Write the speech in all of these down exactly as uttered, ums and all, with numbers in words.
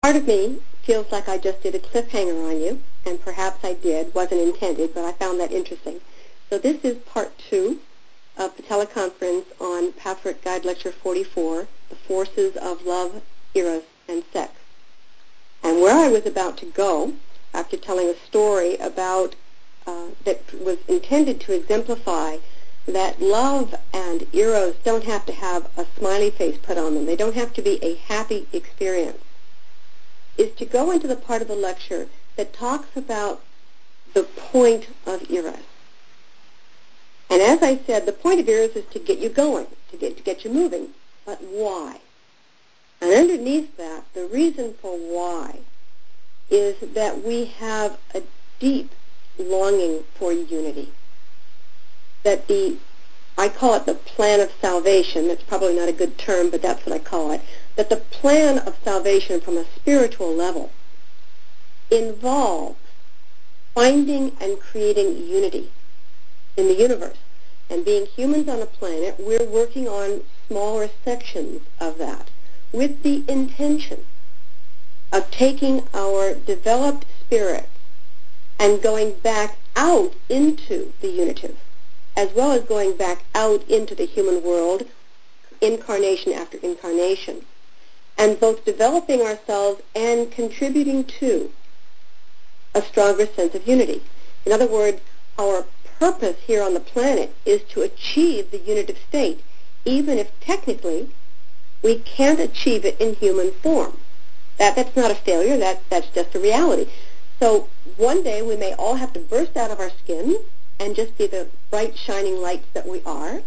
part of me feels like I just did a cliffhanger on you, and perhaps I did, wasn't intended, but I found that interesting. So this is part two of the teleconference on Pathwork Guide Lecture forty-four, The Forces of Love, Eros, and Sex. And where I was about to go, after telling a story about uh, that was intended to exemplify that love and Eros don't have to have a smiley face put on them. They don't have to be a happy experience, is to go into the part of the lecture that talks about the point of Eros. And as I said, the point of Eros is to get you going, to get, to get you moving. But why? And underneath that, the reason for why is that we have a deep longing for unity. That the, I call it the plan of salvation. That's probably not a good term, but that's what I call it. That the plan of salvation from a spiritual level involves finding and creating unity in the universe. And being humans on a planet, we're working on smaller sections of that with the intention of taking our developed spirit and going back out into the unitive, as well as going back out into the human world, incarnation after incarnation, and both developing ourselves and contributing to a stronger sense of unity. In other words, our purpose here on the planet is to achieve the unitive state, even if technically we can't achieve it in human form. That, that's not a failure, that, that's just a reality. So one day we may all have to burst out of our skin and just be the bright, shining lights that we are.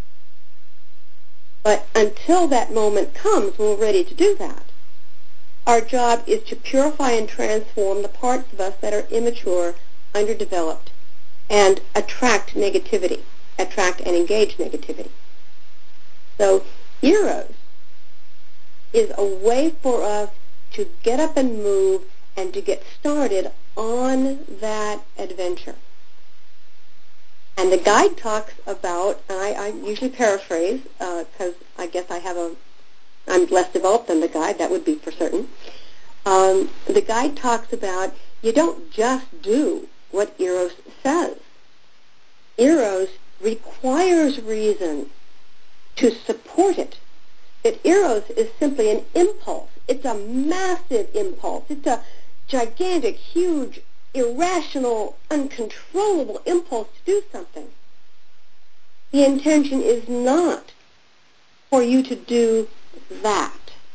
But until that moment comes when we're ready to do that, our job is to purify and transform the parts of us that are immature, underdeveloped, and attract negativity, attract and engage negativity. So Eros is a way for us to get up and move and to get started on that adventure. And the guide talks about, and I, I usually paraphrase because uh, I guess I have a, I'm less developed than the guide, that would be for certain. Um, the guide talks about you don't just do what Eros says. Eros requires reason to support it. That Eros is simply an impulse. It's a massive impulse. It's a gigantic, huge, irrational, uncontrollable impulse to do something. The intention is not for you to do that.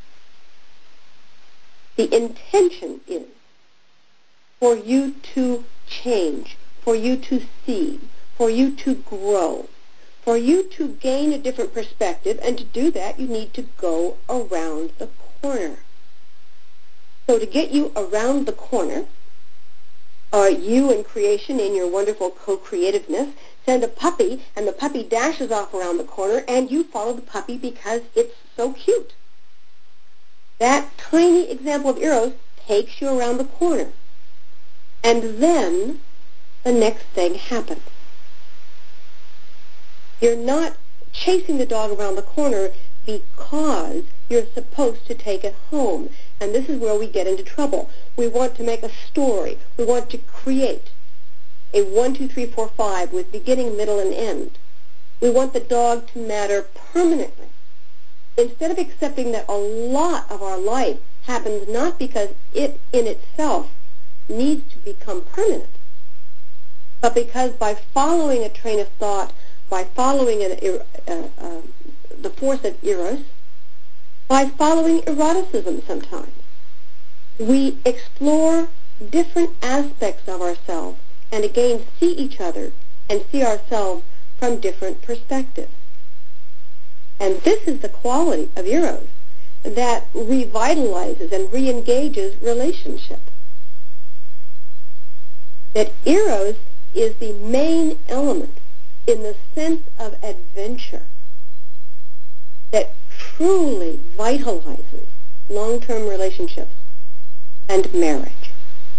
The intention is for you to change, for you to see, for you to grow, for you to gain a different perspective, and to do that you need to go around the corner. So to get you around the corner, uh, you and creation in your wonderful co-creativeness send a puppy, and the puppy dashes off around the corner, and you follow the puppy because it's so cute. That tiny example of Eros takes you around the corner. And then the next thing happens. You're not chasing the dog around the corner because you're supposed to take it home. And this is where we get into trouble. We want to make a story. We want to create a one, two, three, four, five with beginning, middle, and end. We want the dog to matter permanently. Instead of accepting that a lot of our life happens not because it in itself needs to become permanent, but because by following a train of thought, by following an, uh, uh, the force of Eros, by following eroticism sometimes, we explore different aspects of ourselves and again see each other and see ourselves from different perspectives. And this is the quality of Eros that revitalizes and re-engages relationship. That Eros is the main element in the sense of adventure that truly vitalizes long-term relationships and marriage.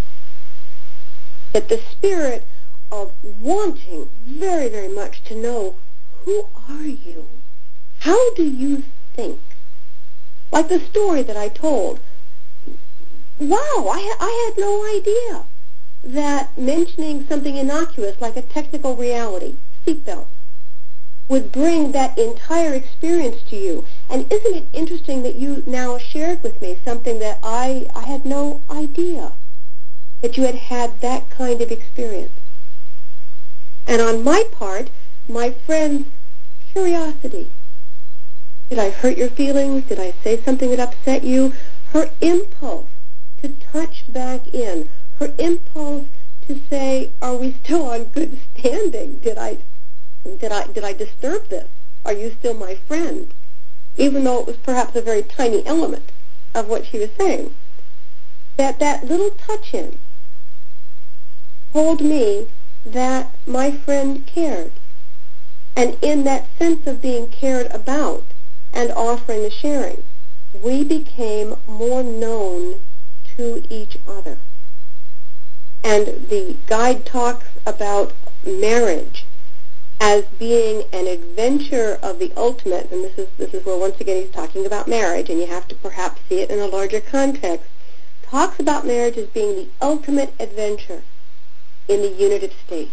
That the spirit of wanting very, very much to know, who are you? How do you think? Like the story that I told, wow, I, ha- I had no idea that mentioning something innocuous like a technical reality, seatbelt, would bring that entire experience to you. And isn't it interesting that you now shared with me something that I, I had no idea, that you had had that kind of experience. And on my part, my friend's curiosity. Did I hurt your feelings? Did I say something that upset you? Her impulse to touch back in. Her impulse to say, are we still on good standing? Did I, did I, did I disturb this? Are you still my friend? Even though it was perhaps a very tiny element of what she was saying. That that little touch-in told me that my friend cared. And in that sense of being cared about and offering the sharing, we became more known to each other. And the guide talks about marriage as being an adventure of the ultimate, and this is this is where once again he's talking about marriage, and you have to perhaps see it in a larger context, talks about marriage as being the ultimate adventure in the unitive state.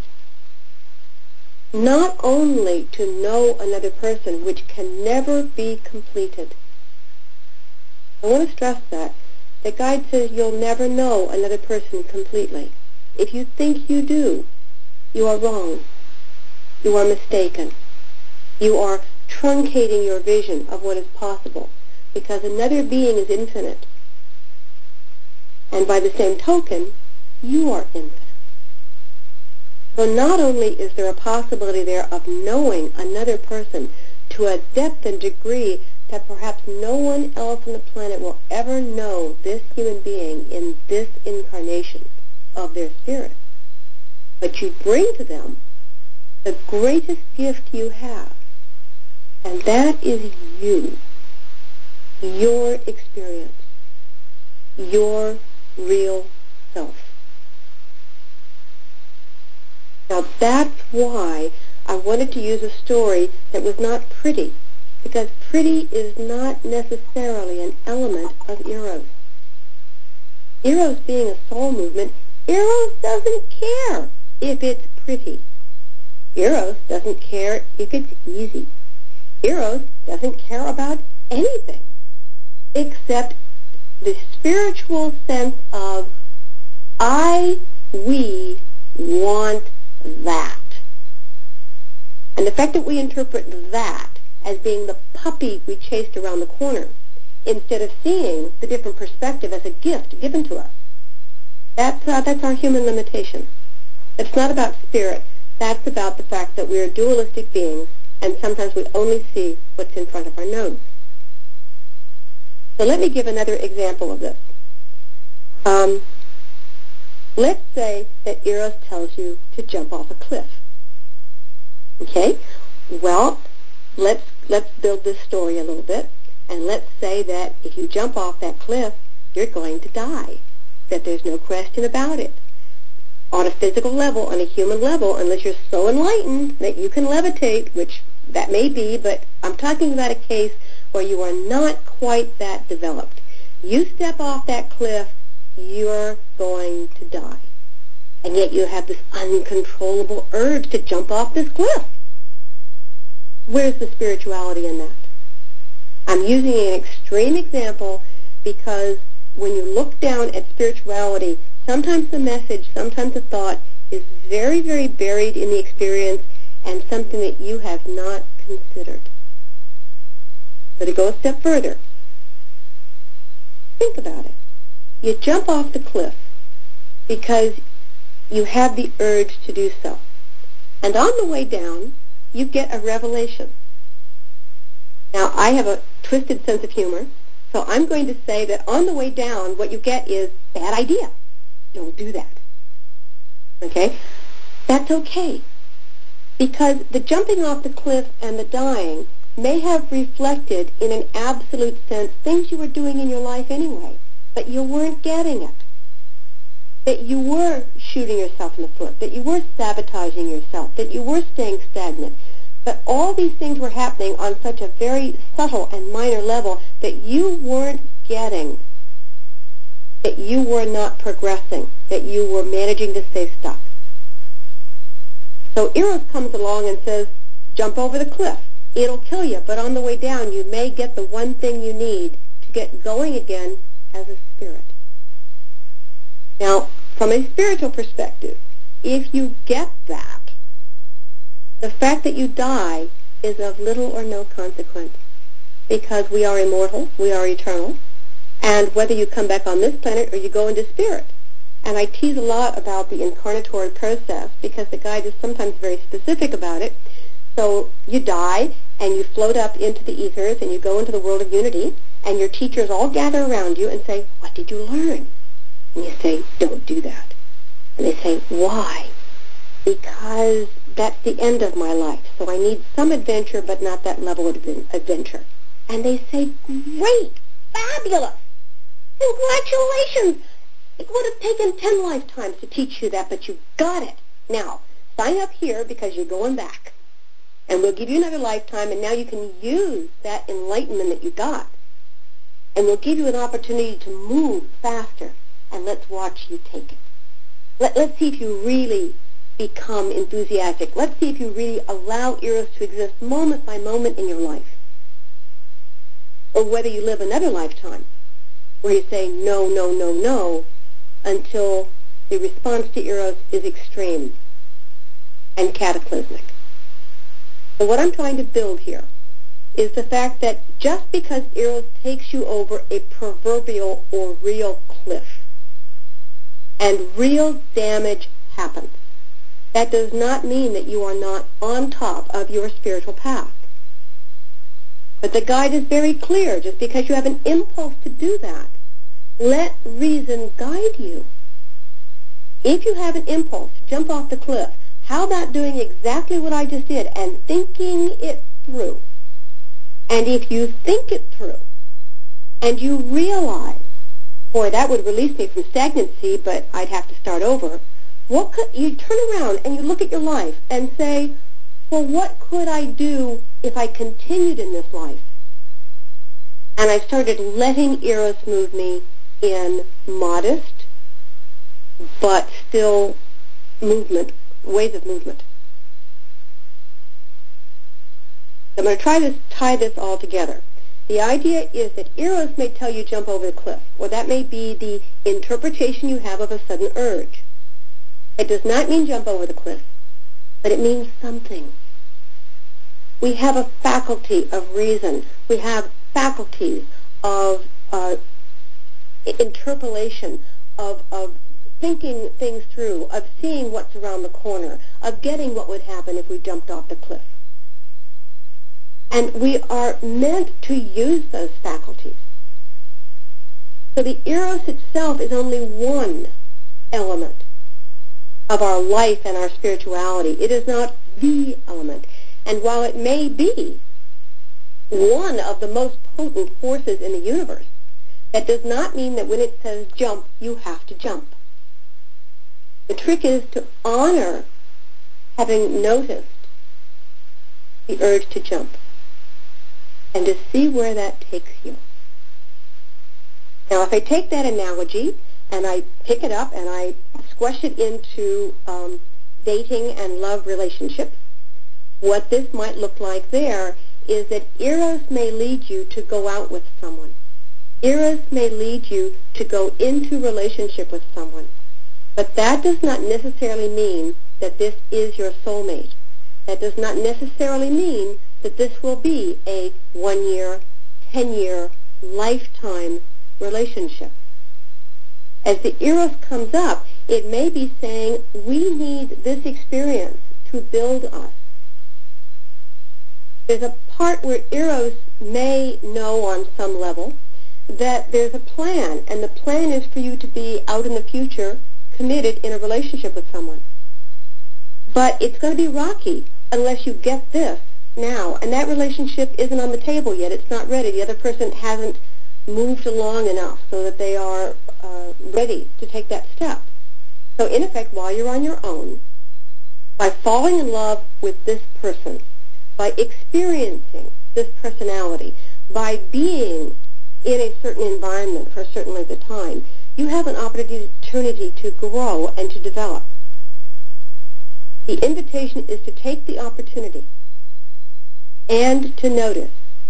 Not only to know another person, which can never be completed. I want to stress that. The guide says you'll never know another person completely. If you think you do, you are wrong. You are mistaken. You are truncating your vision of what is possible, because another being is infinite. And by the same token, you are infinite. So not only is there a possibility there of knowing another person to a depth and degree that perhaps no one else on the planet will ever know this human being in this incarnation of their spirit, but you bring to them the greatest gift you have, and that is you, your experience, your real self. Now that's why I wanted to use a story that was not pretty, because pretty is not necessarily an element of Eros. Eros being a soul movement, Eros doesn't care if it's pretty. Eros doesn't care if it's easy. Eros doesn't care about anything except the spiritual sense of I, we want that. And the fact that we interpret that as being the puppy we chased around the corner instead of seeing the different perspective as a gift given to us, that's, uh, that's our human limitation. It's not about spirit. That's about the fact that we're dualistic beings, and sometimes we only see what's in front of our nose. So let me give another example of this. Um, let's say that Eros tells you to jump off a cliff. Okay? Well, let's let's build this story a little bit, and let's say that if you jump off that cliff, you're going to die, that there's no question about it. On a physical level, on a human level, unless you're so enlightened that you can levitate, which that may be, but I'm talking about a case where you are not quite that developed. You step off that cliff, you're going to die. And yet you have this uncontrollable urge to jump off this cliff. Where's the spirituality in that? I'm using an extreme example because when you look down at spirituality, sometimes the message, sometimes the thought is very, very buried in the experience and something that you have not considered. So to go a step further, think about it. You jump off the cliff because you have the urge to do so. And on the way down, you get a revelation. Now, I have a twisted sense of humor, so I'm going to say that on the way down, what you get is bad idea. Don't do that. Okay? That's okay. Because the jumping off the cliff and the dying may have reflected in an absolute sense things you were doing in your life anyway, but you weren't getting it. That you were shooting yourself in the foot, that you were sabotaging yourself, that you were staying stagnant. But all these things were happening on such a very subtle and minor level that you weren't getting that you were not progressing, that you were managing to stay stuck. So Eros comes along and says, jump over the cliff. It'll kill you, but on the way down, you may get the one thing you need to get going again as a spirit. Now, from a spiritual perspective, if you get that, the fact that you die is of little or no consequence, because we are immortal, we are eternal, and whether you come back on this planet or you go into spirit. And I tease a lot about the incarnatory process because the guide is sometimes very specific about it. So you die and you float up into the ethers and you go into the world of unity, and your teachers all gather around you and say, what did you learn? And you say, don't do that. And they say, why? Because that's the end of my life. So I need some adventure, but not that level of adventure. And they say, great, fabulous, congratulations. It would have taken ten lifetimes to teach you that, but you got it. Now, sign up here because you're going back. And we'll give you another lifetime, and now you can use that enlightenment that you got. And we'll give you an opportunity to move faster, and let's watch you take it. Let, let's see if you really become enthusiastic. Let's see if you really allow Eros to exist moment by moment in your life. Or whether you live another lifetime where you say no, no, no, no, until the response to Eros is extreme and cataclysmic. So what I'm trying to build here is the fact that just because Eros takes you over a proverbial or real cliff and real damage happens, that does not mean that you are not on top of your spiritual path. But the guide is very clear. Just because you have an impulse to do that, let reason guide you. If you have an impulse to jump off the cliff, how about doing exactly what I just did and thinking it through? And if you think it through and you realize, boy, that would release me from stagnancy, but I'd have to start over, what could you turn around and you look at your life and say, well, what could I do if I continued in this life? And I started letting Eros move me in modest, but still movement, ways of movement. I'm going to try to tie this all together. The idea is that Eros may tell you jump over the cliff, or that may be the interpretation you have of a sudden urge. It does not mean jump over the cliff, but it means something. We have a faculty of reason. We have faculties of uh, interpolation, of, of thinking things through, of seeing what's around the corner, of getting what would happen if we jumped off the cliff. And we are meant to use those faculties. So the Eros itself is only one element of our life and our spirituality. It is not the element. And while it may be one of the most potent forces in the universe, that does not mean that when it says jump, you have to jump. The trick is to honor having noticed the urge to jump and to see where that takes you. Now, if I take that analogy and I pick it up and I squash it into um, dating and love relationships, what this might look like there is that Eros may lead you to go out with someone. Eros may lead you to go into relationship with someone. But that does not necessarily mean that this is your soulmate. That does not necessarily mean that this will be a one-year, ten-year, lifetime relationship. As the Eros comes up, it may be saying, we need this experience to build us. There's a part where Eros may know on some level that there's a plan, and the plan is for you to be out in the future committed in a relationship with someone. But it's going to be rocky unless you get this now, and that relationship isn't on the table yet. It's not ready. The other person hasn't moved along enough so that they are uh, ready to take that step. So in effect, while you're on your own, by falling in love with this person, by experiencing this personality, by being in a certain environment for a certain length of time, you have an opportunity to grow and to develop. The invitation is to take the opportunity and to notice.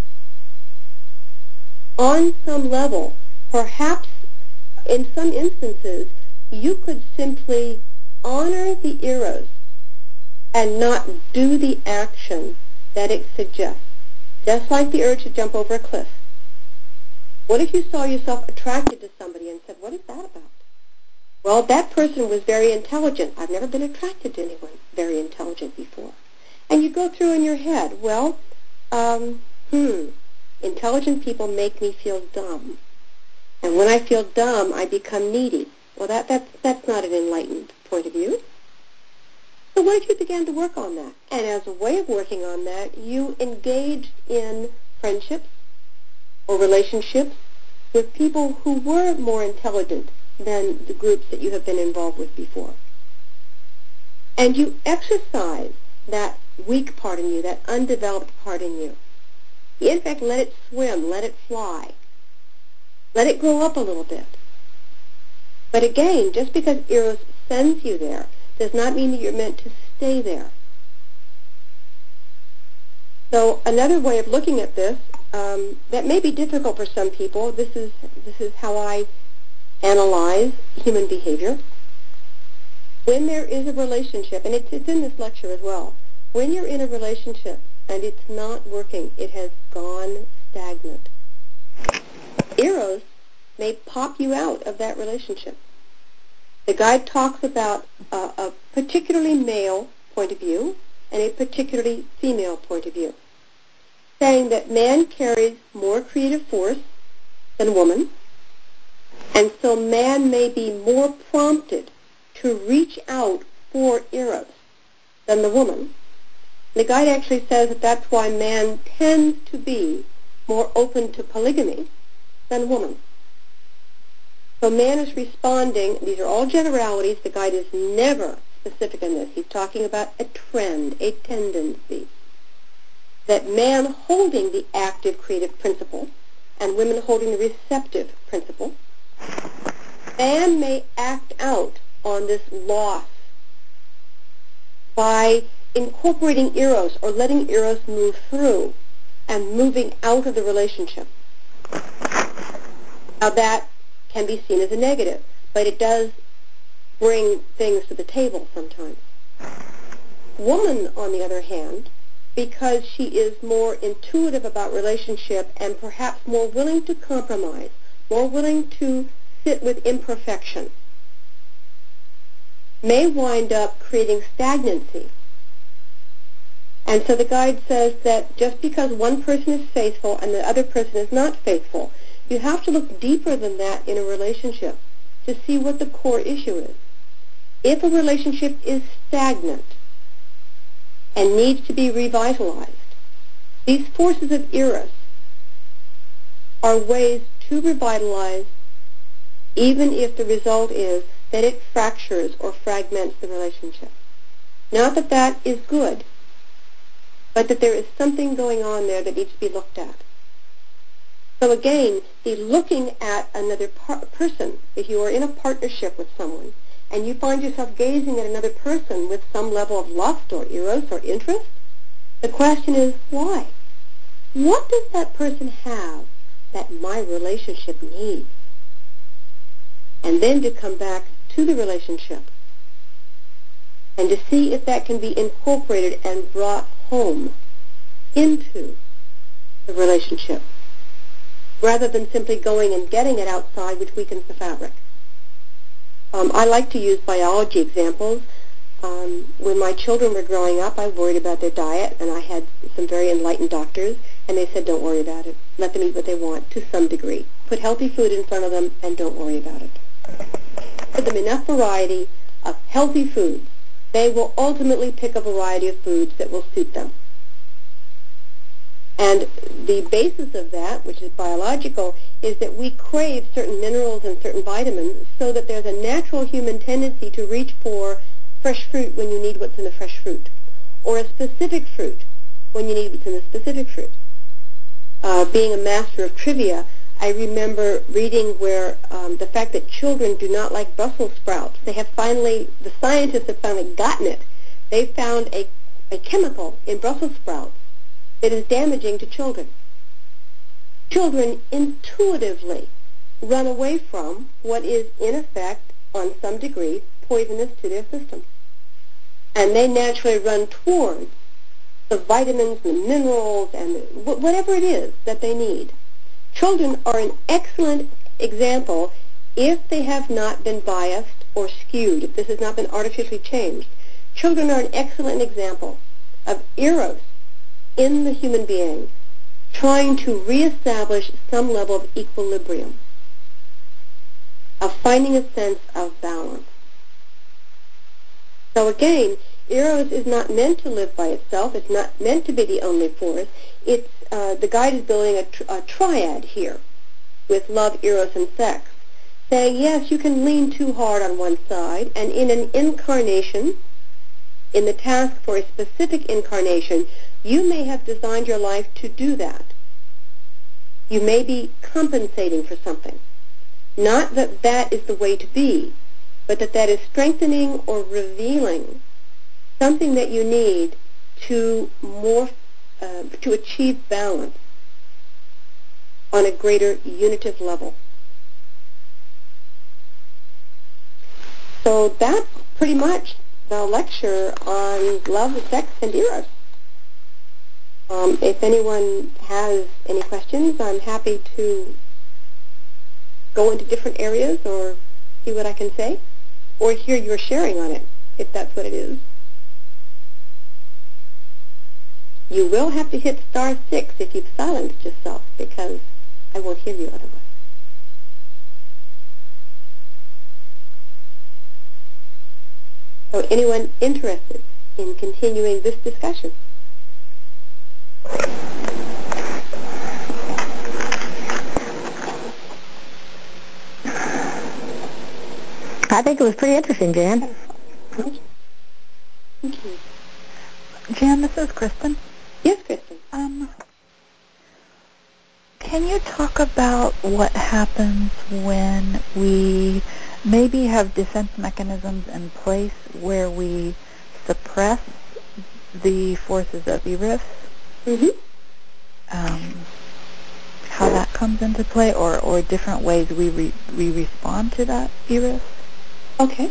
On some level, perhaps in some instances, you could simply honor the eros and not do the action that it suggests, just like the urge to jump over a cliff. What if you saw yourself attracted to somebody and said, what is that about? Well, that person was very intelligent. I've never been attracted to anyone very intelligent before. And you go through in your head, well, um, hmm, intelligent people make me feel dumb. And when I feel dumb, I become needy. Well, that, that's, that's not an enlightened point of view. So what if you began to work on that? And as a way of working on that, you engaged in friendships or relationships with people who were more intelligent than the groups that you have been involved with before. And you exercise that weak part in you, that undeveloped part in you. You, in fact, let it swim, let it fly. Let it grow up a little bit. But again, just because Eros sends you there does not mean that you're meant to stay there. So another way of looking at this, um, that may be difficult for some people. This is, this is how I analyze human behavior. When there is a relationship, and it's, it's in this lecture as well, when you're in a relationship and it's not working, it has gone stagnant, Eros may pop you out of that relationship. The guide talks about uh, a particularly male point of view and a particularly female point of view, saying that man carries more creative force than woman, and so man may be more prompted to reach out for Eros than the woman. The guide actually says that that's why man tends to be more open to polygamy than woman. So man is responding, these are all generalities, the guide is never specific in this. He's talking about a trend, a tendency, that man holding the active creative principle and women holding the receptive principle, man may act out on this loss by incorporating Eros or letting Eros move through and moving out of the relationship. Now that can be seen as a negative, but it does bring things to the table sometimes. Woman, on the other hand, because she is more intuitive about relationship and perhaps more willing to compromise, more willing to sit with imperfection, may wind up creating stagnancy. And so the guide says that just because one person is faithful and the other person is not faithful, you have to look deeper than that in a relationship to see what the core issue is. If a relationship is stagnant and needs to be revitalized, these forces of Eros are ways to revitalize, even if the result is that it fractures or fragments the relationship. Not that that is good, but that there is something going on there that needs to be looked at. So again, the looking at another par- person, if you are in a partnership with someone, and you find yourself gazing at another person with some level of lust or eros or interest, the question is, why? What does that person have that my relationship needs? And then to come back to the relationship and to see if that can be incorporated and brought home into the relationship, rather than simply going and getting it outside, which weakens the fabric. Um, I like to use biology examples. Um, when my children were growing up, I worried about their diet, and I had some very enlightened doctors, and they said, don't worry about it. Let them eat what they want to some degree. Put healthy food in front of them, and don't worry about it. Give them enough variety of healthy foods. They will ultimately pick a variety of foods that will suit them. And the basis of that, which is biological, is that we crave certain minerals and certain vitamins so that there's a natural human tendency to reach for fresh fruit when you need what's in the fresh fruit, or a specific fruit when you need what's in the specific fruit. Uh, being a master of trivia, I remember reading where um, the fact that children do not like Brussels sprouts, they have finally, the scientists have finally gotten it. They found a, a chemical in Brussels sprouts that is damaging to children. Children intuitively run away from what is, in effect, on some degree, poisonous to their system. And they naturally run towards the vitamins, the minerals, and whatever it is that they need. Children are an excellent example if they have not been biased or skewed, if this has not been artificially changed. Children are an excellent example of eros in the human being trying to reestablish some level of equilibrium, of finding a sense of balance. So again, eros is not meant to live by itself. It's not meant to be the only force. It's uh, the guide is building a, tr- a triad here with love, eros, and sex, saying, yes, you can lean too hard on one side, and in an incarnation, in the task for a specific incarnation, you may have designed your life to do that. You may be compensating for something. Not that that is the way to be, but that that is strengthening or revealing something that you need to more uh, to achieve balance on a greater unitive level. So that's pretty much the lecture on love, sex, and eros. Um, if anyone has any questions, I'm happy to go into different areas or see what I can say, or hear your sharing on it, if that's what it is. You will have to hit star six if you've silenced yourself, because I won't hear you otherwise. So anyone interested in continuing this discussion? I think it was pretty interesting, Jan. Thank you. Jan, this is Kristen. Yes, Kristen. Um, can you talk about what happens when we maybe have defense mechanisms in place where we suppress the forces of Eros? Mm-hmm. Um, how that comes into play, or, or different ways we re, we respond to that Eros? Okay.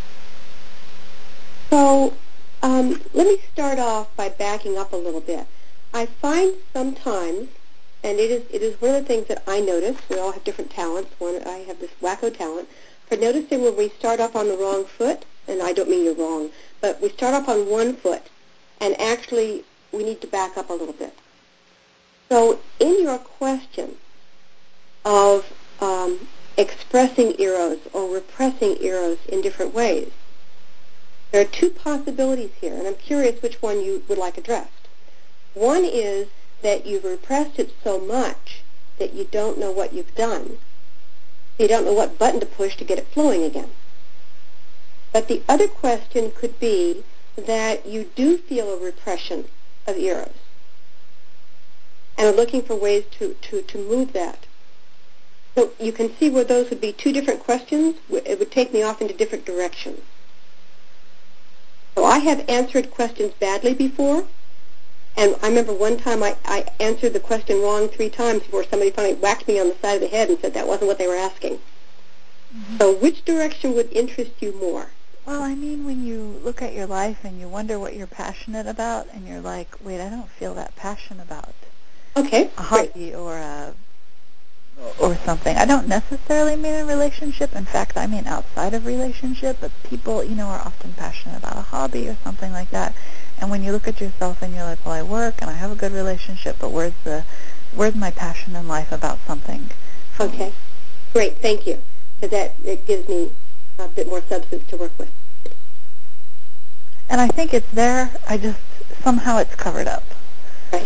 So um, let me start off by backing up a little bit. I find sometimes, and it is it is one of the things that I notice, we all have different talents. One, I have this wacko talent for noticing when we start off on the wrong foot, and I don't mean you're wrong, but we start off on one foot, and actually we need to back up a little bit. So in your question of um, expressing eros or repressing eros in different ways, there are two possibilities here, and I'm curious which one you would like addressed. One is that you've repressed it so much that you don't know what you've done. You don't know what button to push to get it flowing again. But the other question could be that you do feel a repression of eros and are looking for ways to, to, to move that. So you can see where those would be two different questions. It would take me off into different directions. So I have answered questions badly before, and I remember one time I, I answered the question wrong three times before somebody finally whacked me on the side of the head and said that wasn't what they were asking. Mm-hmm. So which direction would interest you more? Well, I mean, when you look at your life and you wonder what you're passionate about, and you're like, wait, I don't feel that passionate about okay, a hobby great. or a or something. I don't necessarily mean a relationship. In fact, I mean outside of relationship, but people, you know, are often passionate about a hobby or something like that. And when you look at yourself and you're like, well, I work and I have a good relationship, but where's the, where's my passion in life about something? Okay, great, thank you. Because that it gives me a bit more substance to work with. And I think it's there. I just, somehow it's covered up. Right.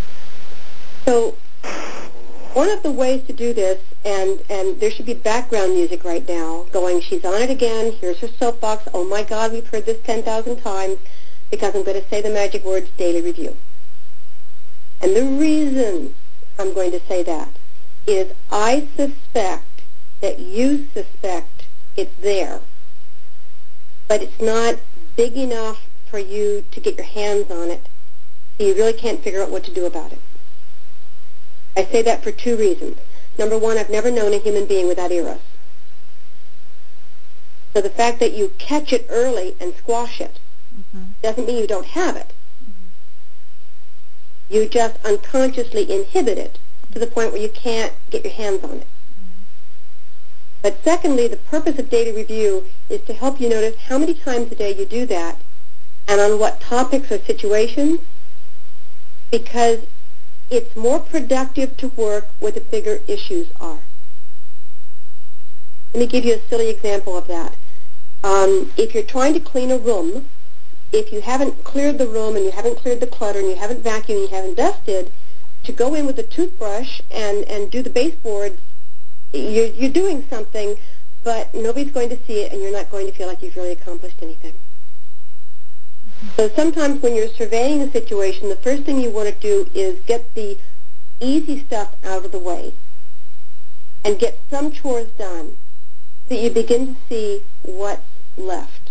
So one of the ways to do this, and, and there should be background music right now going, she's on it again, here's her soapbox, oh my God, we've heard this ten thousand times, because I'm going to say the magic words, daily review. And the reason I'm going to say that is I suspect that you suspect it's there, but it's not big enough for you to get your hands on it, so you really can't figure out what to do about it. I say that for two reasons. Number one, I've never known a human being without eros. So the fact that you catch it early and squash it mm-hmm. doesn't mean you don't have it. Mm-hmm. You just unconsciously inhibit it to the point where you can't get your hands on it. Mm-hmm. But secondly, the purpose of data review is to help you notice how many times a day you do that and on what topics or situations, because it's more productive to work where the bigger issues are. Let me give you a silly example of that. Um, if you're trying to clean a room, if you haven't cleared the room and you haven't cleared the clutter and you haven't vacuumed and you haven't dusted, to go in with a toothbrush and, and do the baseboards, you're, you're doing something, but nobody's going to see it and you're not going to feel like you've really accomplished anything. So sometimes when you're surveying a situation, the first thing you want to do is get the easy stuff out of the way and get some chores done so you begin to see what's left.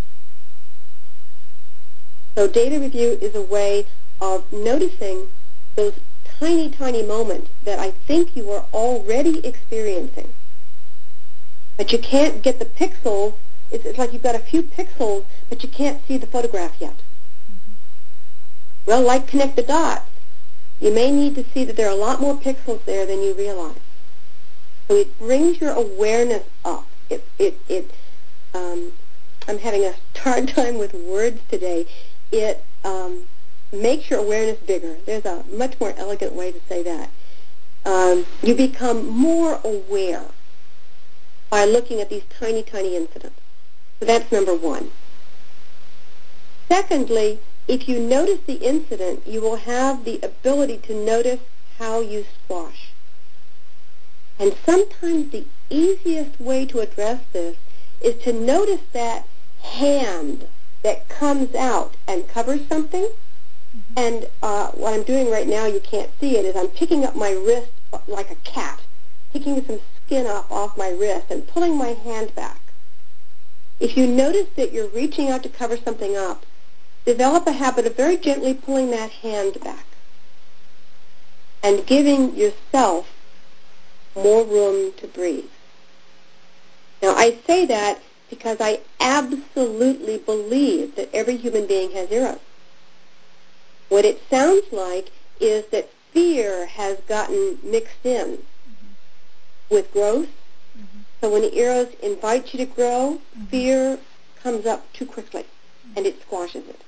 So data review is a way of noticing those tiny, tiny moments that I think you are already experiencing. But you can't get the pixels. It's, it's like you've got a few pixels, but you can't see the photograph yet. Mm-hmm. Well, like connect the dots, you may need to see that there are a lot more pixels there than you realize. So it brings your awareness up. It, it, it, um, I'm having a hard time with words today. It um, makes your awareness bigger. There's a much more elegant way to say that. Um, you become more aware by looking at these tiny, tiny incidents. So that's number one. Secondly, if you notice the incident, you will have the ability to notice how you squash. And sometimes the easiest way to address this is to notice that hand that comes out and covers something. Mm-hmm. And uh, what I'm doing right now, you can't see it, is I'm picking up my wrist like a cat, picking some skin up off my wrist and pulling my hand back. If you notice that you're reaching out to cover something up, develop a habit of very gently pulling that hand back and giving yourself more room to breathe. Now, I say that because I absolutely believe that every human being has eros. What it sounds like is that fear has gotten mixed in mm-hmm. with growth. Mm-hmm. So when the eros invites you to grow, mm-hmm. fear comes up too quickly, mm-hmm. and it squashes it.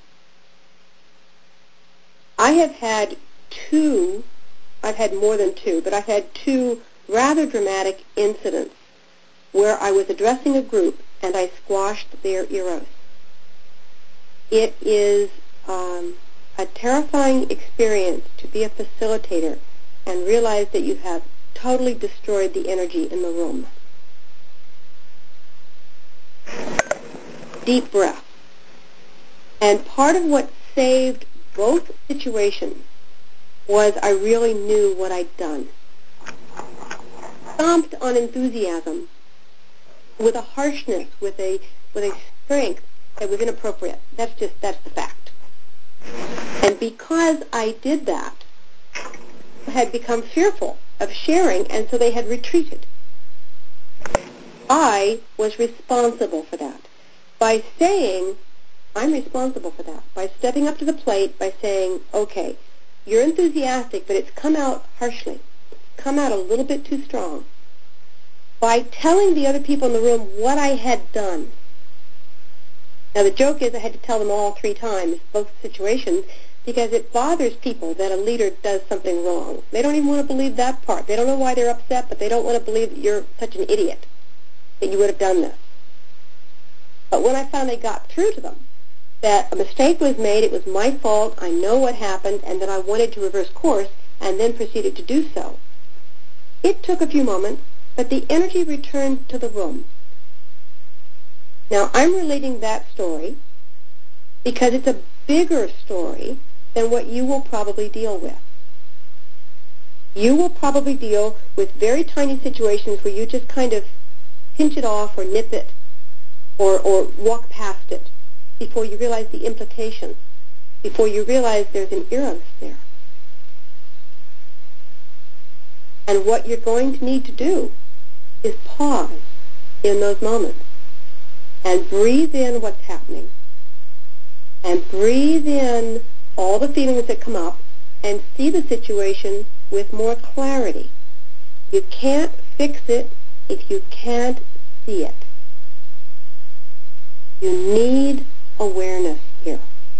I have had two, I've had more than two, but I've had two rather dramatic incidents where I was addressing a group and I squashed their eros. It is um, a terrifying experience to be a facilitator and realize that you have totally destroyed the energy in the room. Deep breath. And part of what saved both situations was I really knew what I'd done. Stomped on enthusiasm with a harshness, with a with a strength that was inappropriate. That's just, that's the fact. And because I did that, I had become fearful of sharing, and so they had retreated. I was responsible for that. By saying, I'm responsible for that, by stepping up to the plate, by saying, okay, you're enthusiastic, but it's come out harshly. It's come out a little bit too strong. By telling the other people in the room what I had done. Now, the joke is I had to tell them all three times, both situations, because it bothers people that a leader does something wrong. They don't even want to believe that part. They don't know why they're upset, but they don't want to believe that you're such an idiot, that you would have done this. But when I finally got through to them, that a mistake was made, it was my fault, I know what happened, and that I wanted to reverse course, and then proceeded to do so. It took a few moments, but the energy returned to the room. Now, I'm relating that story because it's a bigger story than what you will probably deal with. You will probably deal with very tiny situations where you just kind of pinch it off or nip it or, or walk past it before you realize the implications, before you realize there's an eros there. And what you're going to need to do is pause in those moments and breathe in what's happening and breathe in all the feelings that come up and see the situation with more clarity. You can't fix it if you can't see it. You need awareness here.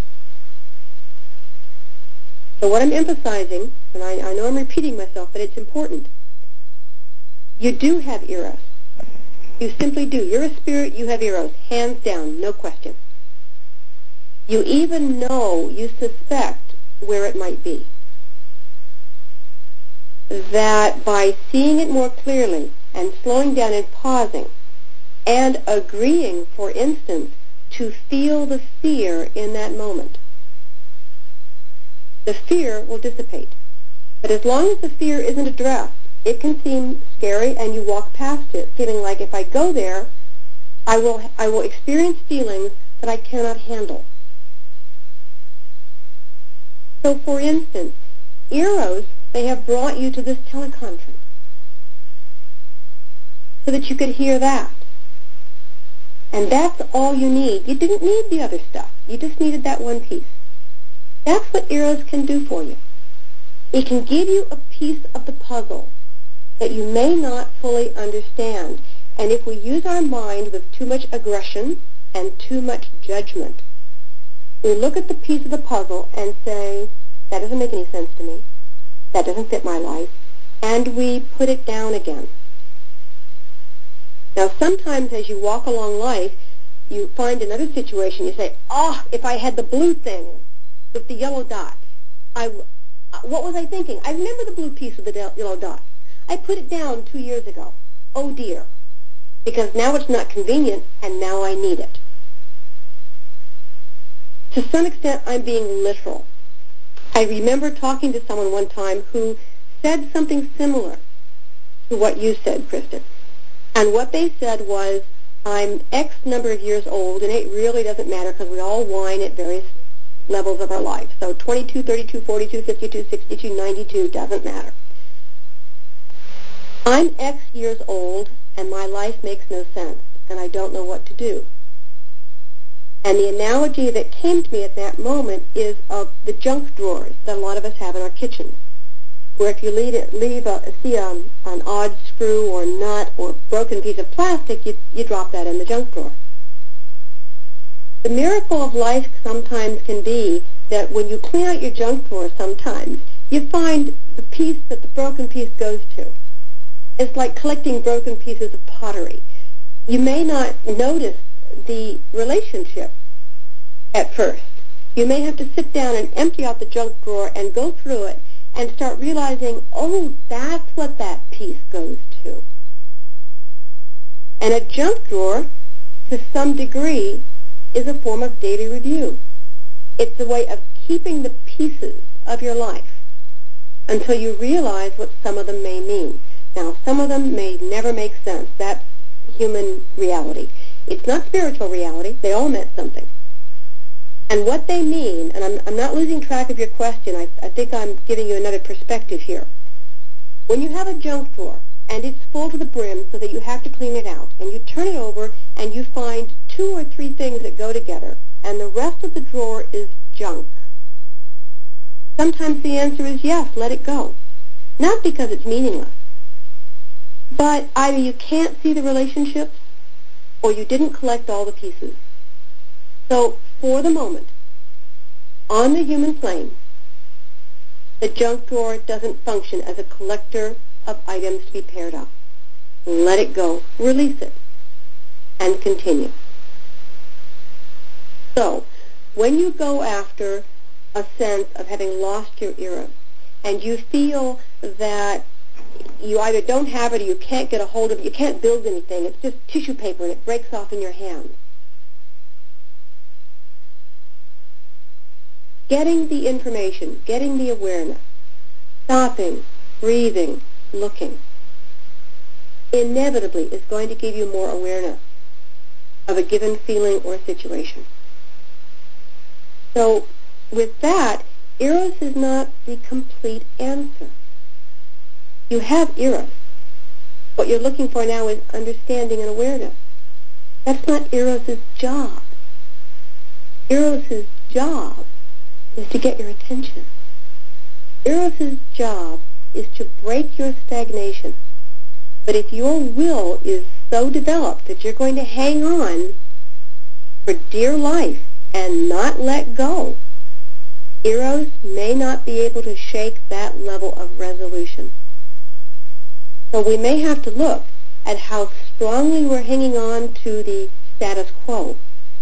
So what I'm emphasizing, and I, I know I'm repeating myself, but it's important, you do have eros. You simply do. You're a spirit, you have eros, hands down, no question. You even know, you suspect where it might be. That by seeing it more clearly and slowing down and pausing and agreeing, for instance, to feel the fear in that moment, the fear will dissipate. But as long as the fear isn't addressed, it can seem scary and you walk past it, feeling like if I go there, I will, I will experience feelings that I cannot handle. So for instance, eros, they have brought you to this teleconference so that you could hear that. And that's all you need. You didn't need the other stuff. You just needed that one piece. That's what eros can do for you. It can give you a piece of the puzzle that you may not fully understand. And if we use our mind with too much aggression and too much judgment, we look at the piece of the puzzle and say, that doesn't make any sense to me. That doesn't fit my life. And we put it down again. Now, sometimes as you walk along life, you find another situation. You say, oh, if I had the blue thing with the yellow dots, I, what was I thinking? I remember the blue piece with the yellow dots. I put it down two years ago. Oh, dear. Because now it's not convenient, and now I need it. To some extent, I'm being literal. I remember talking to someone one time who said something similar to what you said, Kristen. And what they said was, I'm X number of years old, and it really doesn't matter because we all whine at various levels of our life. So twenty-two, thirty-two, forty-two, fifty-two, sixty-two, ninety-two, doesn't matter. I'm X years old, and my life makes no sense, and I don't know what to do. And the analogy that came to me at that moment is of the junk drawers that a lot of us have in our kitchens, where if you leave, it, leave a, see a, an odd screw or nut or broken piece of plastic, you, you drop that in the junk drawer. The miracle of life sometimes can be that when you clean out your junk drawer sometimes, you find the piece that the broken piece goes to. It's like collecting broken pieces of pottery. You may not notice the relationship at first. You may have to sit down and empty out the junk drawer and go through it and start realizing, oh, that's what that piece goes to. And a junk drawer, to some degree, is a form of daily review. It's a way of keeping the pieces of your life until you realize what some of them may mean. Now, some of them may never make sense. That's human reality. It's not spiritual reality. They all meant something. And what they mean, and I'm, I'm not losing track of your question. I, I think I'm giving you another perspective here. When you have a junk drawer, and it's full to the brim so that you have to clean it out, and you turn it over, and you find two or three things that go together, and the rest of the drawer is junk. Sometimes the answer is yes, let it go. Not because it's meaningless, but either you can't see the relationships, or you didn't collect all the pieces. So, for the moment, on the human plane, the junk drawer doesn't function as a collector of items to be paired up. Let it go, release it, and continue. So, when you go after a sense of having lost your eros, and you feel that you either don't have it or you can't get a hold of it, you can't build anything, it's just tissue paper and it breaks off in your hands. Getting the information, getting the awareness, stopping, breathing, looking, inevitably is going to give you more awareness of a given feeling or situation. So with that, Eros is not the complete answer. You have Eros. What you're looking for now is understanding and awareness. That's not Eros' job. Eros' job is to get your attention. Eros' job is to break your stagnation. But if your will is so developed that you're going to hang on for dear life and not let go, Eros may not be able to shake that level of resolution. So we may have to look at how strongly we're hanging on to the status quo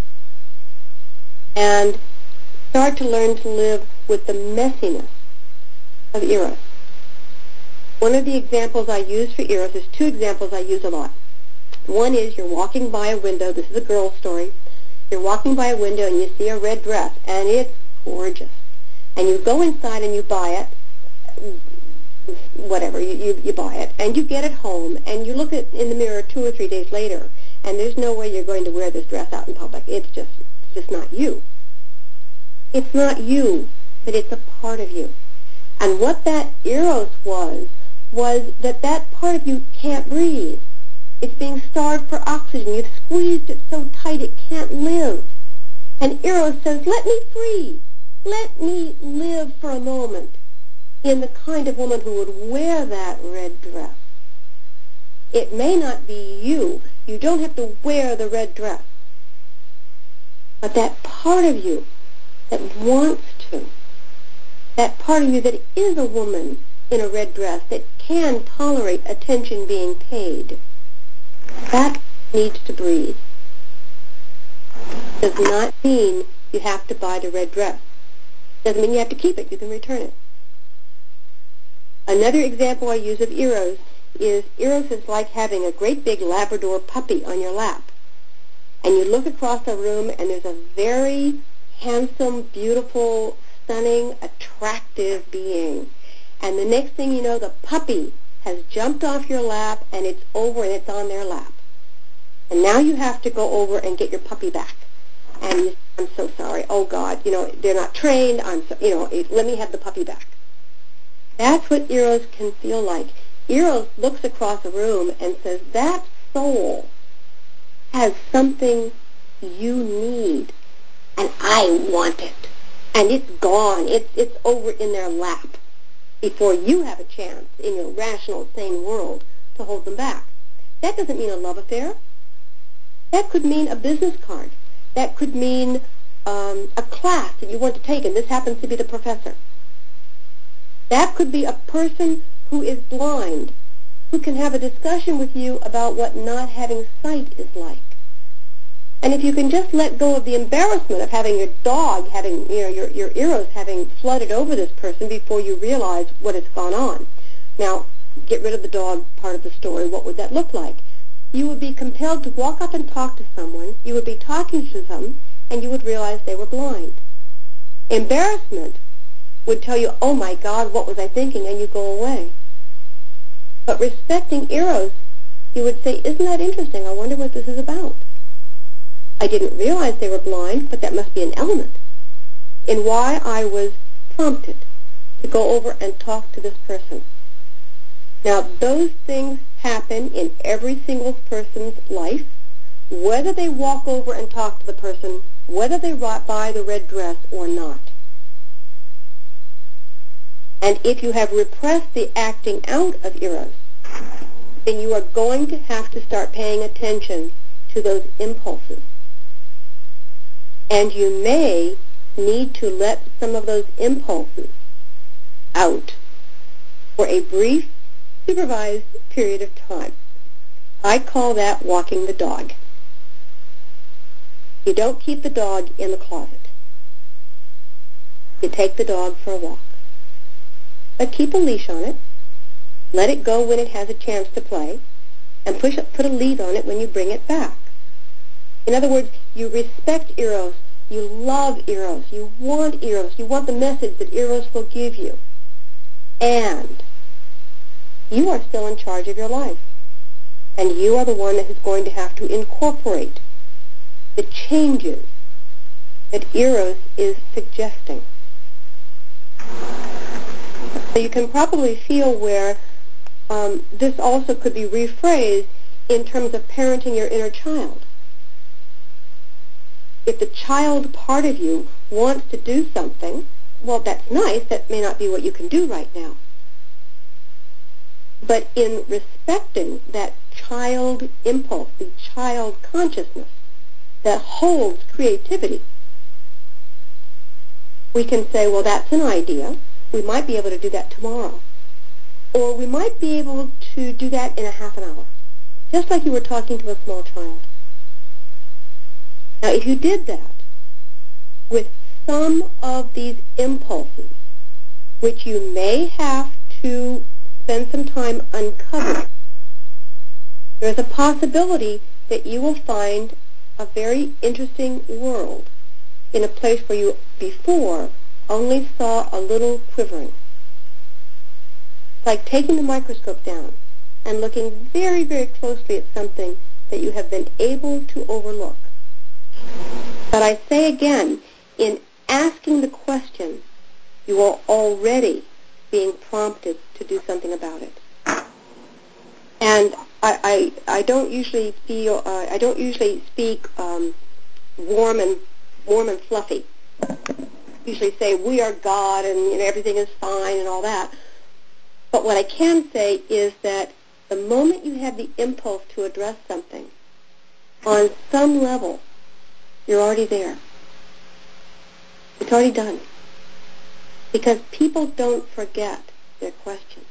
and start to learn to live with the messiness of Eros. One of the examples I use for Eros, there's two examples I use a lot. One is you're walking by a window. This is a girl's story. You're walking by a window and you see a red dress, and it's gorgeous. And you go inside and you buy it, whatever, you, you, you buy it, and you get it home, and you look at in the mirror two or three days later, and there's no way you're going to wear this dress out in public. It's just, it's just not you. It's not you, but it's a part of you. And what that Eros was, was that that part of you can't breathe. It's being starved for oxygen. You've squeezed it so tight it can't live. And Eros says, let me free. Let me live for a moment in the kind of woman who would wear that red dress. It may not be you. You don't have to wear the red dress. But that part of you that wants to, that part of you that is a woman in a red dress that can tolerate attention being paid, that needs to breathe. Does not mean you have to buy the red dress. Doesn't mean you have to keep it. You can return it. Another example I use of Eros is Eros is like having a great big Labrador puppy on your lap. And you look across the room and there's a very handsome, beautiful, stunning, attractive being. And the next thing you know, the puppy has jumped off your lap and it's over and it's on their lap. And now you have to go over and get your puppy back. And you say, I'm so sorry. Oh, God, you know, they're not trained. I'm so, you know, let me have the puppy back. That's what Eros can feel like. Eros looks across a room and says, that soul has something you need, and I want it. And it's gone. It's, it's over in their lap before you have a chance in your rational, sane world to hold them back. That doesn't mean a love affair. That could mean a business card. That could mean um, a class that you want to take, and this happens to be the professor. That could be a person who is blind, who can have a discussion with you about what not having sight is like. And if you can just let go of the embarrassment of having your dog, having, you know, your, your Eros having flooded over this person before you realize what has gone on. Now, get rid of the dog part of the story. What would that look like? You would be compelled to walk up and talk to someone. You would be talking to them, and you would realize they were blind. Embarrassment would tell you, oh, my God, what was I thinking? And you go away. But respecting Eros, you would say, isn't that interesting? I wonder what this is about. I didn't realize they were blind, but that must be an element in why I was prompted to go over and talk to this person. Now, those things happen in every single person's life, whether they walk over and talk to the person, whether they buy the red dress or not. And if you have repressed the acting out of Eros, then you are going to have to start paying attention to those impulses. And you may need to let some of those impulses out for a brief, supervised period of time. I call that walking the dog. You don't keep the dog in the closet. You take the dog for a walk. But keep a leash on it. Let it go when it has a chance to play. And push it, put a lead on it when you bring it back. In other words, you respect Eros. You love Eros. You want Eros. You want the message that Eros will give you. And you are still in charge of your life. And you are the one that is going to have to incorporate the changes that Eros is suggesting. So you can probably feel where um, this also could be rephrased in terms of parenting your inner child. If the child part of you wants to do something, well, that's nice. That may not be what you can do right now. But in respecting that child impulse, the child consciousness that holds creativity, we can say, well, that's an idea. We might be able to do that tomorrow. Or we might be able to do that in a half an hour, just like you were talking to a small child. Now, if you did that with some of these impulses, which you may have to spend some time uncovering, there's a possibility that you will find a very interesting world in a place where you before only saw a little quivering. It's like taking the microscope down and looking very, very closely at something that you have been able to overlook. But I say again, in asking the question, you are already being prompted to do something about it. And I, I, I don't usually feel uh, I don't usually speak um, warm and warm and fluffy. I usually say we are God and you know, everything is fine and all that. But what I can say is that the moment you have the impulse to address something, on some level, you're already there. It's already done. Because people don't forget their questions.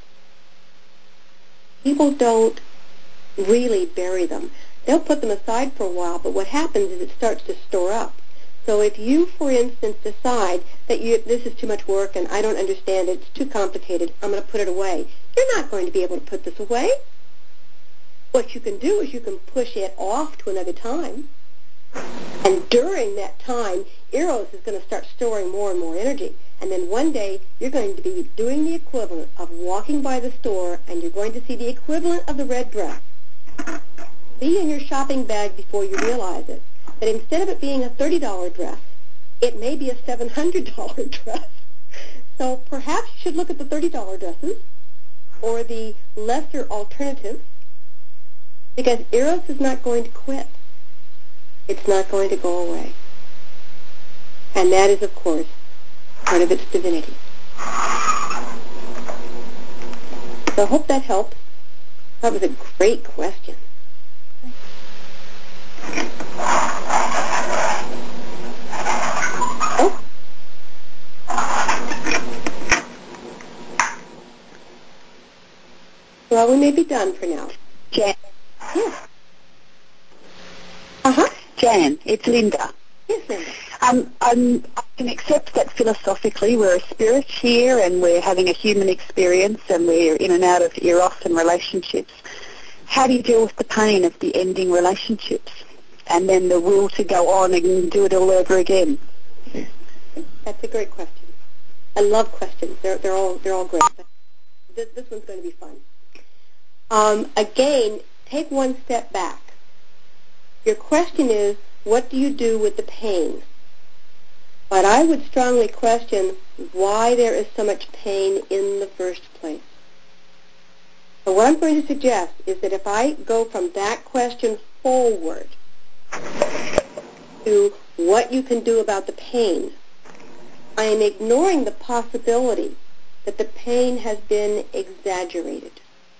People don't really bury them. They'll put them aside for a while, but what happens is it starts to store up. So if you, for instance, decide that you, this is too much work and I don't understand it, it's too complicated, I'm going to put it away, you're not going to be able to put this away. What you can do is you can push it off to another time. And during that time, Eros is going to start storing more and more energy. And then one day, you're going to be doing the equivalent of walking by the store, and you're going to see the equivalent of the red dress be in your shopping bag before you realize it. But instead of it being a thirty dollars dress, it may be a seven hundred dollars dress. So perhaps you should look at the thirty dollars dresses or the lesser alternative, because Eros is not going to quit. It's not going to go away. And that is, of course, part of its divinity. So I hope that helps. That was a great question. Oh. Well, we may be done for now. Jan. Yes. Uh-huh. Jan, it's Linda. Yes, Linda. Um, I'm, I can accept that philosophically we're a spirit here and we're having a human experience and we're in and out of eros and relationships. How do you deal with the pain of the ending relationships and then the will to go on and do it all over again? That's a great question. I love questions. They're, they're all they're all great. This, this one's going to be fun. Um, again, take one step back. Your question is, what do you do with the pain? But I would strongly question why there is so much pain in the first place. So what I'm going to suggest is that if I go from that question forward to what you can do about the pain, I am ignoring the possibility that the pain has been exaggerated.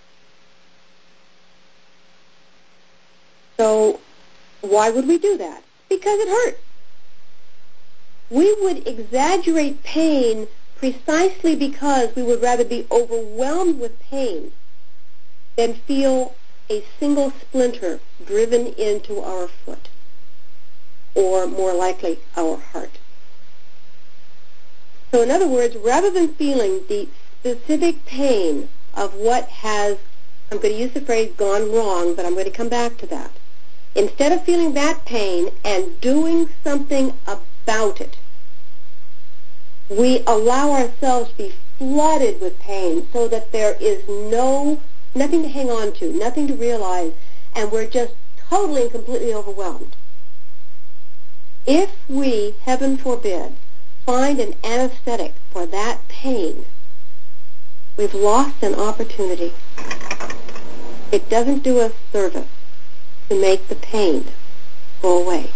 So why would we do that? Because it hurts. We would exaggerate pain precisely because we would rather be overwhelmed with pain than feel a single splinter driven into our foot, or more likely, our heart. So in other words, rather than feeling the specific pain of what has, I'm going to use the phrase gone wrong, but I'm going to come back to that. Instead of feeling that pain and doing something about it, we allow ourselves to be flooded with pain so that there is no nothing to hang on to, nothing to realize, and we're just totally and completely overwhelmed. If we, heaven forbid, find an anesthetic for that pain, we've lost an opportunity. It doesn't do us service to make the pain go away.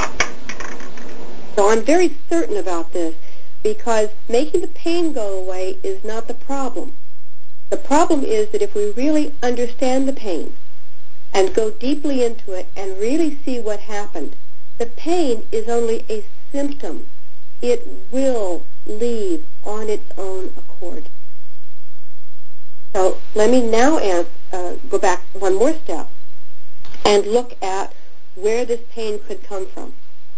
So I'm very certain about this, because making the pain go away is not the problem. The problem is that if we really understand the pain and go deeply into it and really see what happened, the pain is only a symptom. It will leave on its own accord. So let me now ask, uh, go back one more step and look at where this pain could come from.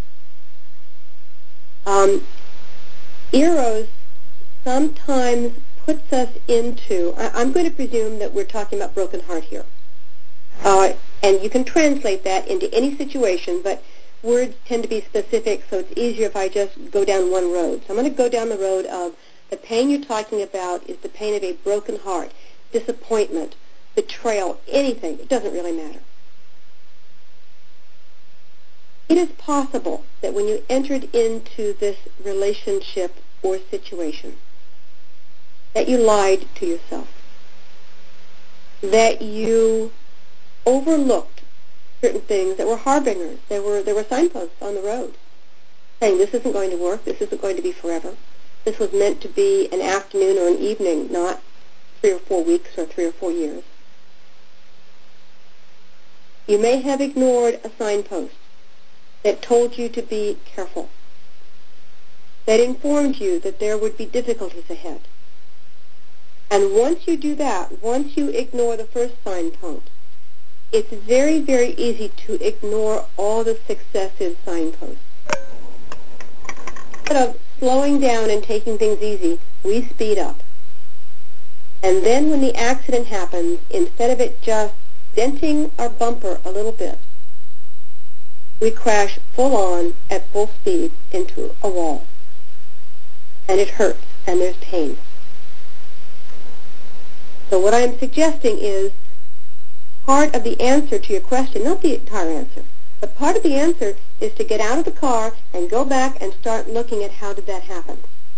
Um, Eros sometimes puts us into, I, I'm going to presume that we're talking about broken heart here. Uh, and you can translate that into any situation, but words tend to be specific, so it's easier if I just go down one road. So I'm going to go down the road of the pain you're talking about is the pain of a broken heart, disappointment, betrayal, anything. It doesn't really matter. It is possible that when you entered into this relationship or situation, that you lied to yourself, that you overlooked certain things that were harbingers. There were, there were signposts on the road saying this isn't going to work, this isn't going to be forever. This was meant to be an afternoon or an evening, not three or four weeks or three or four years. You may have ignored a signpost that told you to be careful, that informed you that there would be difficulties ahead. And once you do that, once you ignore the first signpost, it's very, very easy to ignore all the successive signposts. Instead of slowing down and taking things easy, we speed up. And then when the accident happens, instead of it just denting our bumper a little bit, we crash full on at full speed into a wall. And it hurts, and there's pain. So what I'm suggesting is part of the answer to your question, not the entire answer, but part of the answer is to get out of the car and go back and start looking at how did that happen.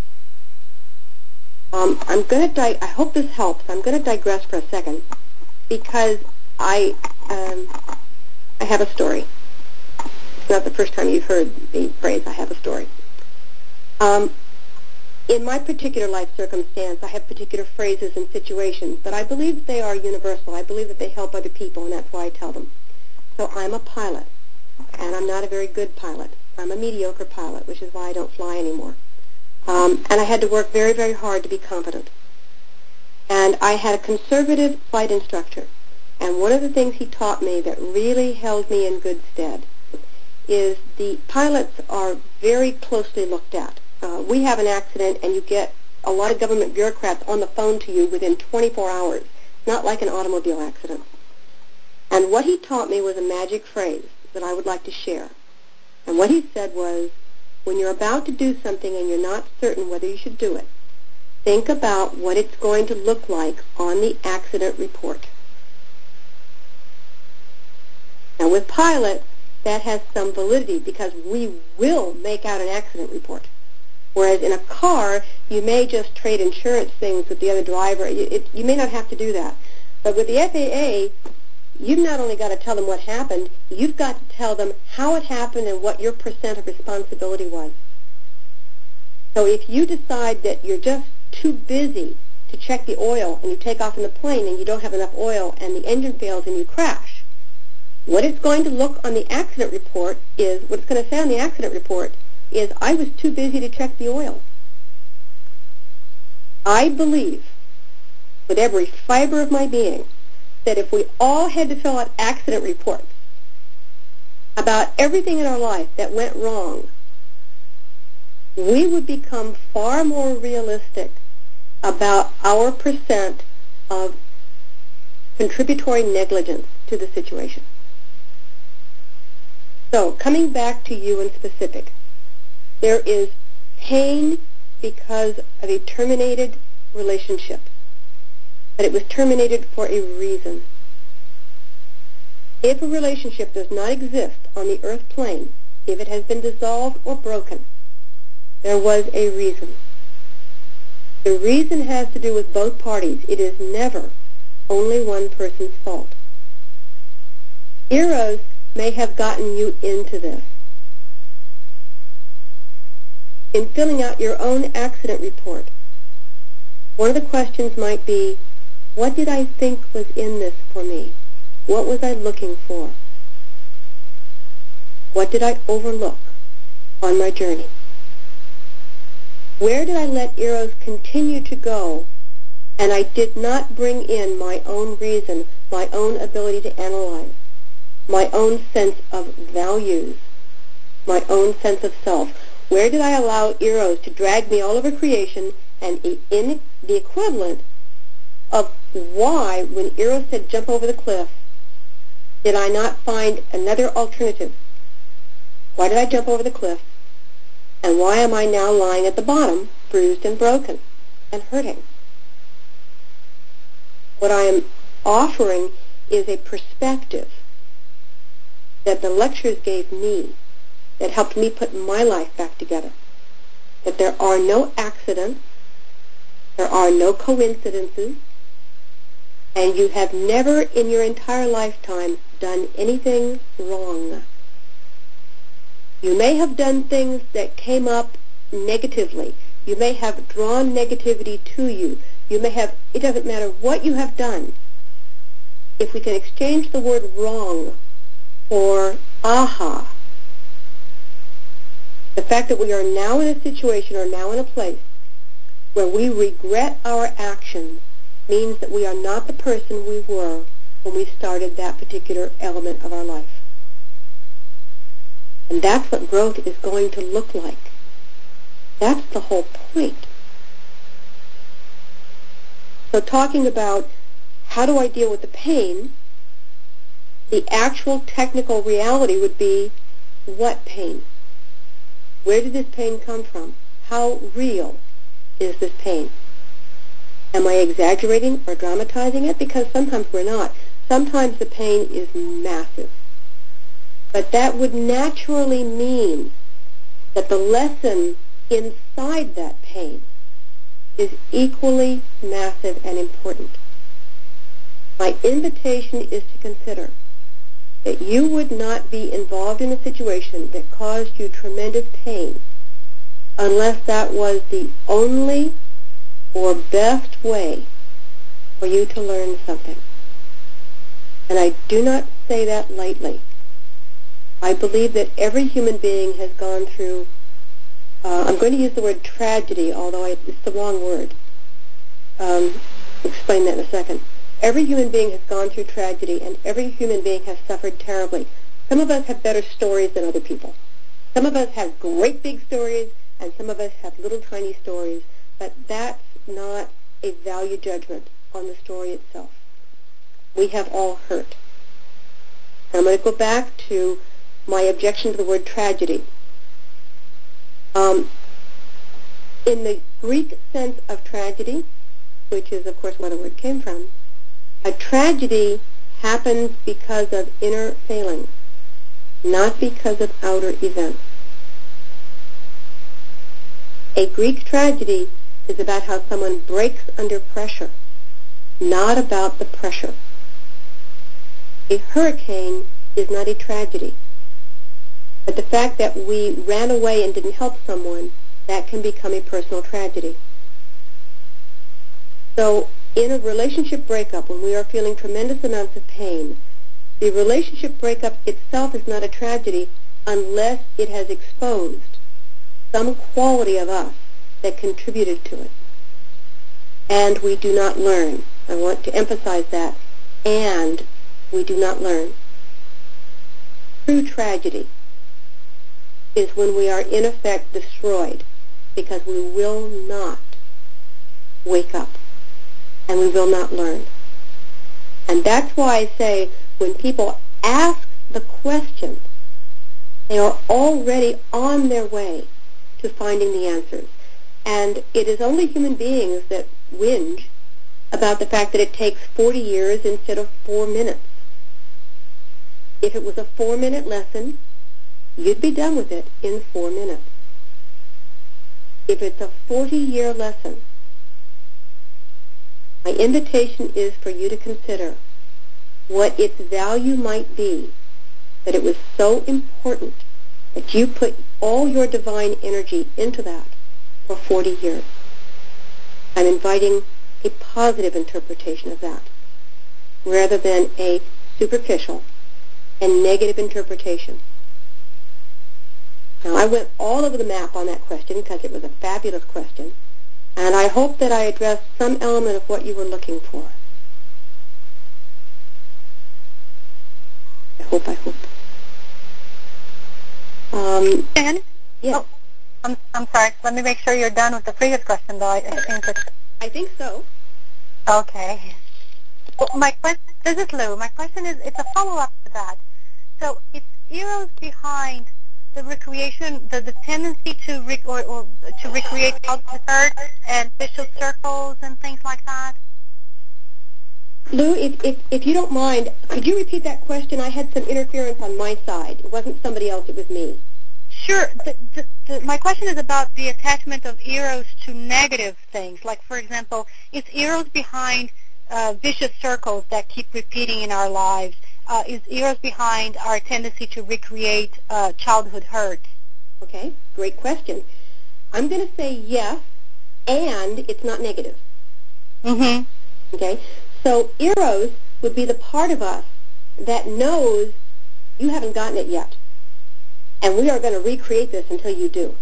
Um, I'm going to, di- I hope this helps. I'm going to digress for a second because I, um, I have a story. It's not the first time you've heard the phrase, I have a story. Um, in my particular life circumstance, I have particular phrases and situations, but I believe they are universal. I believe that they help other people, and that's why I tell them. So I'm a pilot, and I'm not a very good pilot. I'm a mediocre pilot, which is why I don't fly anymore. Um, and I had to work very, very hard to be competent. And I had a conservative flight instructor, and one of the things he taught me that really held me in good stead is the pilots are very closely looked at. Uh, we have an accident, and you get a lot of government bureaucrats on the phone to you within twenty-four hours, not like an automobile accident. And what he taught me was a magic phrase that I would like to share. And what he said was, when you're about to do something and you're not certain whether you should do it, think about what it's going to look like on the accident report. Now with pilots, that has some validity because we will make out an accident report. Whereas in a car, you may just trade insurance things with the other driver. It, it, you may not have to do that. But with the F A A, you've not only got to tell them what happened, you've got to tell them how it happened and what your percent of responsibility was. So if you decide that you're just too busy to check the oil and you take off in the plane and you don't have enough oil and the engine fails and you crash, what it's going to look on the accident report is, what it's going to say on the accident report is, I was too busy to check the oil. I believe with every fiber of my being that if we all had to fill out accident reports about everything in our life that went wrong, we would become far more realistic about our percent of contributory negligence to the situation. So, coming back to you in specific, there is pain because of a terminated relationship. but it was terminated for a reason. If a relationship does not exist on the earth plane, if it has been dissolved or broken, there was a reason. The reason has to do with both parties. It is never only one person's fault. Eros may have gotten you into this. In filling out your own accident report, one of the questions might be, what did I think was in this for me? What was I looking for? What did I overlook on my journey? Where did I let Eros continue to go, and I did not bring in my own reason, my own ability to analyze, my own sense of values, my own sense of self? Where did I allow Eros to drag me all over creation, and in the equivalent of why, when Eros said jump over the cliff, did I not find another alternative? Why did I jump over the cliff? And why am I now lying at the bottom, bruised and broken and hurting? What I am offering is a perspective that the lectures gave me that helped me put my life back together. That there are no accidents, there are no coincidences, and you have never in your entire lifetime done anything wrong. You may have done things that came up negatively. You may have drawn negativity to you. You may have, it doesn't matter what you have done. If we can exchange the word wrong for aha, the fact that we are now in a situation or now in a place where we regret our actions means that we are not the person we were when we started that particular element of our life. And that's what growth is going to look like. That's the whole point. So talking about how do I deal with the pain, the actual technical reality would be what pain? Where did this pain come from? How real is this pain? Am I exaggerating or dramatizing it? Because sometimes we're not. Sometimes the pain is massive. But that would naturally mean that the lesson inside that pain is equally massive and important. My invitation is to consider that you would not be involved in a situation that caused you tremendous pain unless that was the only or best way for you to learn something. And I do not say that lightly. I believe that every human being has gone through, uh, I'm going to use the word tragedy, although I, it's the wrong word. Um, explain that in a second. Every human being has gone through tragedy, and every human being has suffered terribly. Some of us have better stories than other people. Some of us have great big stories, and some of us have little tiny stories, but that's not a value judgment on the story itself. We have all hurt. And I'm going to go back to my objection to the word tragedy. Um, in the Greek sense of tragedy, which is, of course, where the word came from, a tragedy happens because of inner failings, not because of outer events. A Greek tragedy is about how someone breaks under pressure, not about the pressure. A hurricane is not a tragedy. But the fact that we ran away and didn't help someone, that can become a personal tragedy. So in a relationship breakup, when we are feeling tremendous amounts of pain, the relationship breakup itself is not a tragedy unless it has exposed some quality of us that contributed to it. And we do not learn. I want to emphasize that. And we do not learn. True tragedy is when we are in effect destroyed because we will not wake up and we will not learn. And that's why I say when people ask the question, they are already on their way to finding the answers. And it is only human beings that whinge about the fact that it takes forty years instead of four minutes. If it was a four-minute lesson, you'd be done with it in four minutes. If it's a forty-year lesson, my invitation is for you to consider what its value might be, that it was so important that you put all your divine energy into that for forty years. I'm inviting a positive interpretation of that rather than a superficial and negative interpretation. Now, I went all over the map on that question because it was a fabulous question, and I hope that I addressed some element of what you were looking for. I hope, I hope. Um, Dan? yes. Oh, I'm, I'm sorry. Let me make sure you're done with the previous question, though. I, I think it's... I think so. Okay. Well, my question, this is Lou. My question is, it's a follow-up to that. So it's Eros behind the recreation, the, the tendency to rec- or, or to recreate childhood hurt and vicious circles and things like that? Lou, if, if, if you don't mind, could you repeat that question? I had some interference on my side. It wasn't somebody else, it was me. Sure. The, the, the, my question is about the attachment of Eros to negative things. Like, for example, is Eros behind uh, vicious circles that keep repeating in our lives? Uh, is Eros behind our tendency to recreate uh, childhood hurt? Okay, great question. I'm going to say yes, and it's not negative. Mm-hmm. Okay? So Eros would be the part of us that knows you haven't gotten it yet. And we are going to recreate this until you do.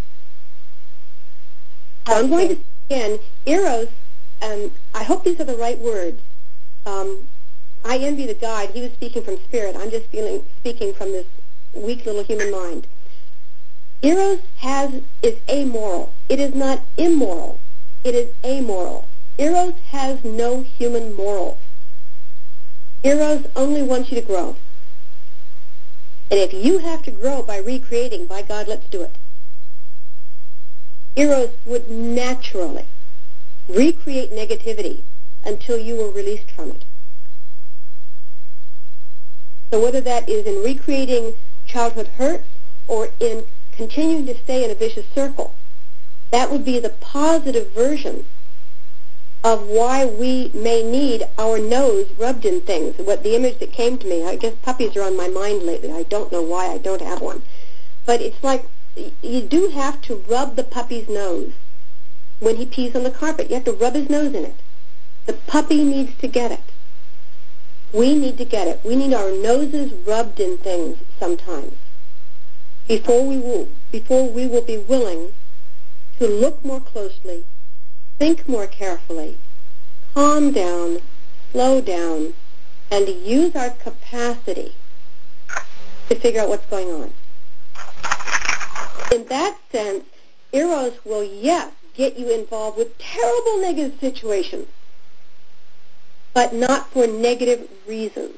So I'm going to say again, Eros, um, I hope these are the right words. Um, I envy the guide. He was speaking from spirit. I'm just feeling, speaking from this weak little human mind. Eros has, is amoral. It is not immoral. It is amoral. Eros has no human morals. Eros only wants you to grow. And if you have to grow by recreating, by God, let's do it. Eros would naturally recreate negativity until you were released from it. So whether that is in recreating childhood hurt or in continuing to stay in a vicious circle, that would be the positive version of why we may need our nose rubbed in things. What the image that came to me, I guess puppies are on my mind lately. I don't know why I don't have one. But it's like you do have to rub the puppy's nose when he pees on the carpet. You have to rub his nose in it. The puppy needs to get it. We need to get it. We need our noses rubbed in things sometimes before we will, before we will be willing to look more closely, think more carefully, calm down, slow down, and use our capacity to figure out what's going on. In that sense, Eros will, yes, get you involved with terrible negative situations, but not for negative reasons.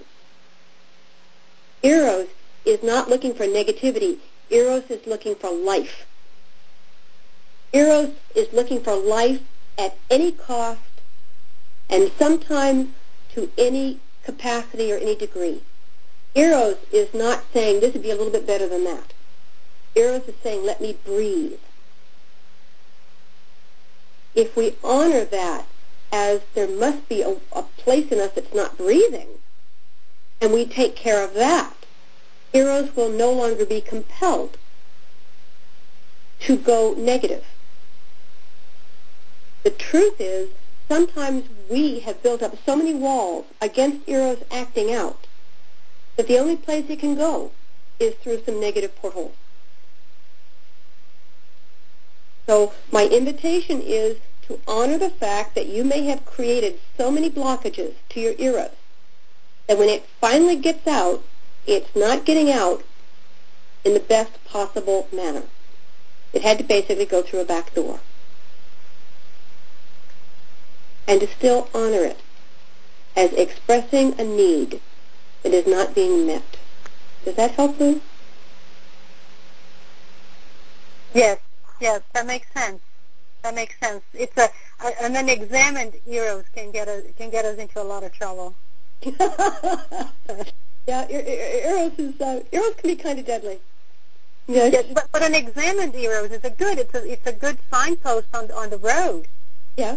Eros is not looking for negativity. Eros is looking for life. Eros is looking for life at any cost and sometimes to any capacity or any degree. Eros is not saying this would be a little bit better than that. Eros is saying let me breathe. If we honor that as there must be a, a place in us that's not breathing, and we take care of that, Eros will no longer be compelled to go negative. The truth is, sometimes we have built up so many walls against Eros acting out that the only place it can go is through some negative portholes. So my invitation is to honor the fact that you may have created so many blockages to your Eros that when it finally gets out, it's not getting out in the best possible manner. It had to basically go through a back door. And to still honor it as expressing a need that is not being met. Does that help, Lou? Yes, yes, that makes sense. That makes sense. It's a. an unexamined eros can get us can get us into a lot of trouble. Yeah, eros is uh, eros can be kind of deadly. Yes. Yeah, but, but an examined eros is a good. It's a it's a good signpost on on the road. Yeah.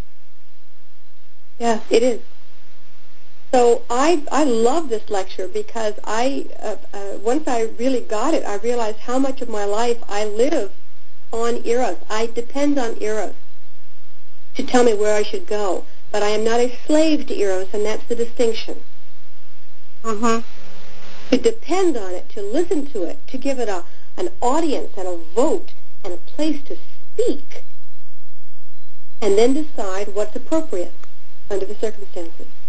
Yeah, it is. So I I love this lecture because I uh, uh, once I really got it, I realized how much of my life I live on eros. I depend on eros to tell me where I should go, but I am not a slave to eros, and that's the distinction. Mm-hmm. To depend on it, to listen to it, to give it a an audience and a vote and a place to speak, and then decide what's appropriate under the circumstances.